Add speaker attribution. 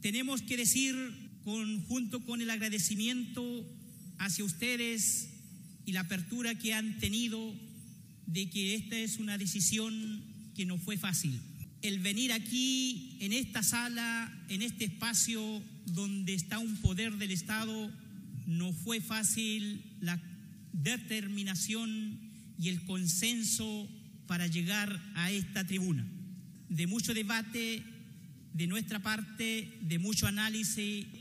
Speaker 1: Tenemos que decir, junto con el agradecimiento hacia ustedes y la apertura que han tenido, de que esta es una decisión que no fue fácil. El venir aquí, en esta sala, en este espacio donde está un poder del Estado, no fue fácil la determinación y el consenso para llegar a esta tribuna. De mucho debate, de nuestra parte, de mucho análisis.